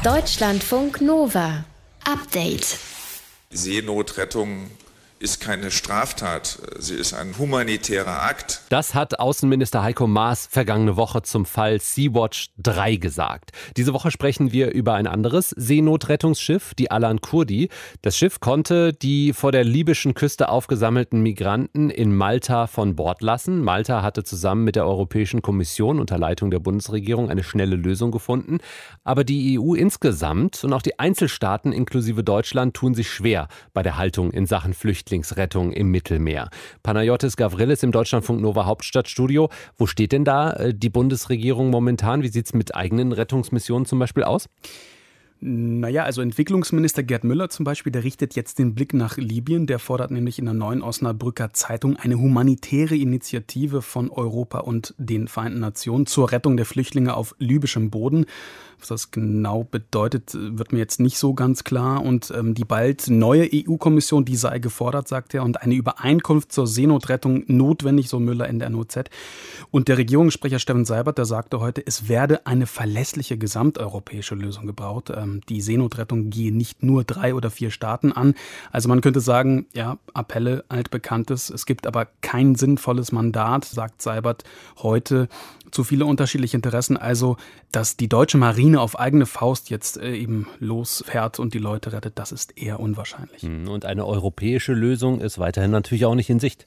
Deutschlandfunk Nova. Update. Seenotrettung ist keine Straftat, sie ist ein humanitärer Akt. Das hat Außenminister Heiko Maas vergangene Woche zum Fall Sea-Watch 3 gesagt. Diese Woche sprechen wir über ein anderes Seenotrettungsschiff, die Alan Kurdi. Das Schiff konnte die vor der libyschen Küste aufgesammelten Migranten in Malta von Bord lassen. Malta hatte zusammen mit der Europäischen Kommission unter Leitung der Bundesregierung eine schnelle Lösung gefunden. Aber die EU insgesamt und auch die Einzelstaaten inklusive Deutschland tun sich schwer bei der Haltung in Sachen Flüchtlingsrettung im Mittelmeer. Panagiotis Gavrilis im Deutschlandfunk Nova Hauptstadtstudio. Wo steht denn da die Bundesregierung momentan? Wie sieht es mit eigenen Rettungsmissionen zum Beispiel aus? Naja, also Entwicklungsminister Gerd Müller zum Beispiel, der richtet jetzt den Blick nach Libyen. Der fordert nämlich in der neuen Osnabrücker Zeitung eine humanitäre Initiative von Europa und den Vereinten Nationen zur Rettung der Flüchtlinge auf libyschem Boden. Was das genau bedeutet, wird mir jetzt nicht so ganz klar. Und die bald neue EU-Kommission, die sei gefordert, sagt er, und eine Übereinkunft zur Seenotrettung notwendig, so Müller in der NOZ. Und der Regierungssprecher Steffen Seibert, der sagte heute, es werde eine verlässliche gesamteuropäische Lösung gebraucht. Die Seenotrettung gehe nicht nur 3 oder 4 Staaten an. Also man könnte sagen, ja, Appelle, altbekanntes. Es gibt aber kein sinnvolles Mandat, sagt Seibert heute. Zu viele unterschiedliche Interessen. Also, dass die deutsche Marine auf eigene Faust jetzt eben losfährt und die Leute rettet, das ist eher unwahrscheinlich. Und eine europäische Lösung ist weiterhin natürlich auch nicht in Sicht.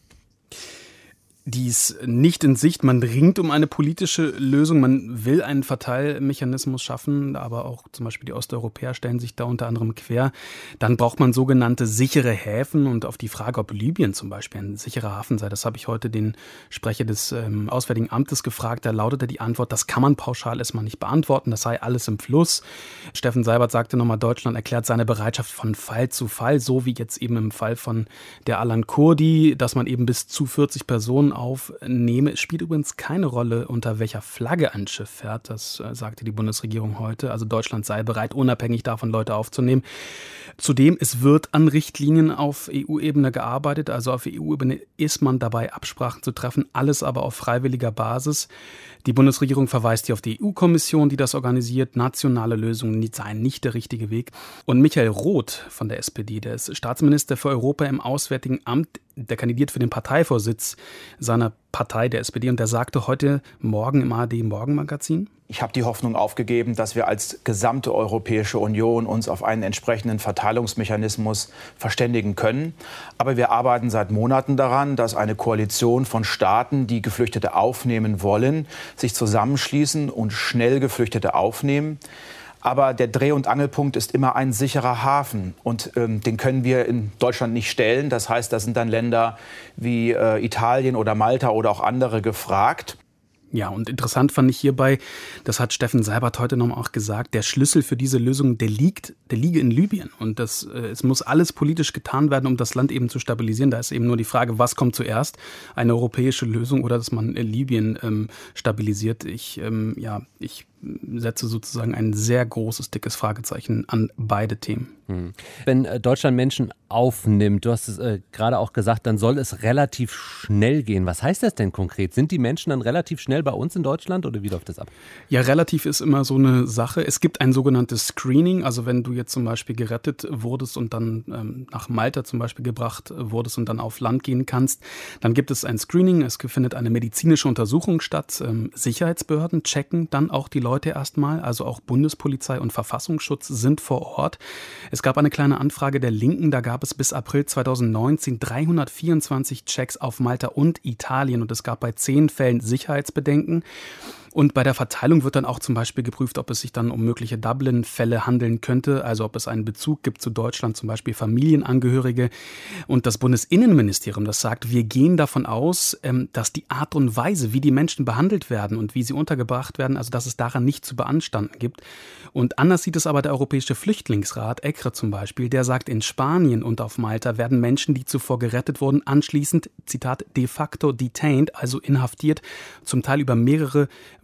Die ist nicht in Sicht. Man ringt um eine politische Lösung. Man will einen Verteilmechanismus schaffen, aber auch zum Beispiel die Osteuropäer stellen sich da unter anderem quer. Dann braucht man sogenannte sichere Häfen. Und auf die Frage, ob Libyen zum Beispiel ein sicherer Hafen sei, das habe ich heute den Sprecher des Auswärtigen Amtes gefragt. Da lautete die Antwort, das kann man pauschal erstmal nicht beantworten. Das sei alles im Fluss. Steffen Seibert sagte nochmal, Deutschland erklärt seine Bereitschaft von Fall zu Fall, so wie jetzt eben im Fall von der Alan Kurdi, dass man eben bis zu 40 Personen aufnehme. Es spielt übrigens keine Rolle, unter welcher Flagge ein Schiff fährt. Das sagte die Bundesregierung heute. Also Deutschland sei bereit, unabhängig davon Leute aufzunehmen. Zudem, es wird an Richtlinien auf EU-Ebene gearbeitet. Also auf EU-Ebene ist man dabei, Absprachen zu treffen. Alles aber auf freiwilliger Basis. Die Bundesregierung verweist hier auf die EU-Kommission, die das organisiert. Nationale Lösungen seien nicht der richtige Weg. Und Michael Roth von der SPD, der ist Staatsminister für Europa im Auswärtigen Amt, der kandidiert für den Parteivorsitz seiner Partei, der SPD, und der sagte heute Morgen im ARD-Morgenmagazin: Ich habe die Hoffnung aufgegeben, dass wir als gesamte Europäische Union uns auf einen entsprechenden Verteilungsmechanismus verständigen können. Aber wir arbeiten seit Monaten daran, dass eine Koalition von Staaten, die Geflüchtete aufnehmen wollen, sich zusammenschließen und schnell Geflüchtete aufnehmen. Aber der Dreh- und Angelpunkt ist immer ein sicherer Hafen. Und den können wir in Deutschland nicht stellen. Das heißt, da sind dann Länder wie Italien oder Malta oder auch andere gefragt. Ja, und interessant fand ich hierbei, das hat Steffen Seibert heute nochmal auch gesagt, der Schlüssel für diese Lösung, der liege in Libyen. Und es muss alles politisch getan werden, um das Land eben zu stabilisieren. Da ist eben nur die Frage, was kommt zuerst? Eine europäische Lösung oder dass man Libyen stabilisiert? Ich setze sozusagen ein sehr großes, dickes Fragezeichen an beide Themen. Wenn Deutschland Menschen aufnimmt, du hast es gerade auch gesagt, dann soll es relativ schnell gehen. Was heißt das denn konkret? Sind die Menschen dann relativ schnell bei uns in Deutschland oder wie läuft das ab? Ja, relativ ist immer so eine Sache. Es gibt ein sogenanntes Screening. Also wenn du jetzt zum Beispiel gerettet wurdest und dann nach Malta zum Beispiel gebracht wurdest und dann auf Land gehen kannst, dann gibt es ein Screening. Es findet eine medizinische Untersuchung statt. Sicherheitsbehörden checken dann auch die Leute erstmal. Also auch Bundespolizei und Verfassungsschutz sind vor Ort. Es gab eine kleine Anfrage der Linken, da gab es bis April 2019 324 Checks auf Malta und Italien und es gab bei 10 Fällen Sicherheitsbedenken. Und bei der Verteilung wird dann auch zum Beispiel geprüft, ob es sich dann um mögliche Dublin-Fälle handeln könnte, also ob es einen Bezug gibt zu Deutschland, zum Beispiel Familienangehörige. Und das Bundesinnenministerium, das sagt, wir gehen davon aus, dass die Art und Weise, wie die Menschen behandelt werden und wie sie untergebracht werden, also dass es daran nicht zu beanstanden gibt. Und anders sieht es aber der Europäische Flüchtlingsrat, ECRE zum Beispiel, der sagt, in Spanien und auf Malta werden Menschen, die zuvor gerettet wurden, anschließend, Zitat, de facto detained, also inhaftiert, zum Teil über mehrere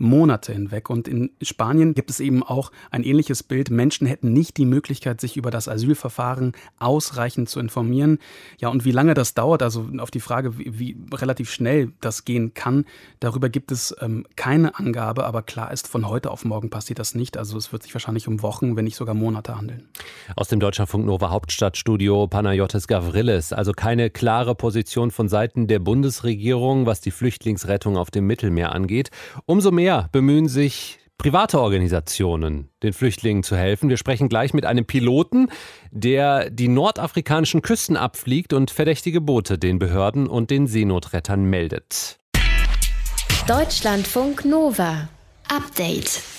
Monate hinweg. Und in Spanien gibt es eben auch ein ähnliches Bild. Menschen hätten nicht die Möglichkeit, sich über das Asylverfahren ausreichend zu informieren. Ja, und wie lange das dauert, also auf die Frage, wie relativ schnell das gehen kann, darüber gibt es keine Angabe. Aber klar ist, von heute auf morgen passiert das nicht. Also es wird sich wahrscheinlich um Wochen, wenn nicht sogar Monate handeln. Aus dem Deutschlandfunk Nova Hauptstadtstudio Panayotis Gavrilis. Also keine klare Position von Seiten der Bundesregierung, was die Flüchtlingsrettung auf dem Mittelmeer angeht. Umso mehr bemühen sich private Organisationen, den Flüchtlingen zu helfen. Wir sprechen gleich mit einem Piloten, der die nordafrikanischen Küsten abfliegt und verdächtige Boote den Behörden und den Seenotrettern meldet. Deutschlandfunk Nova. Update.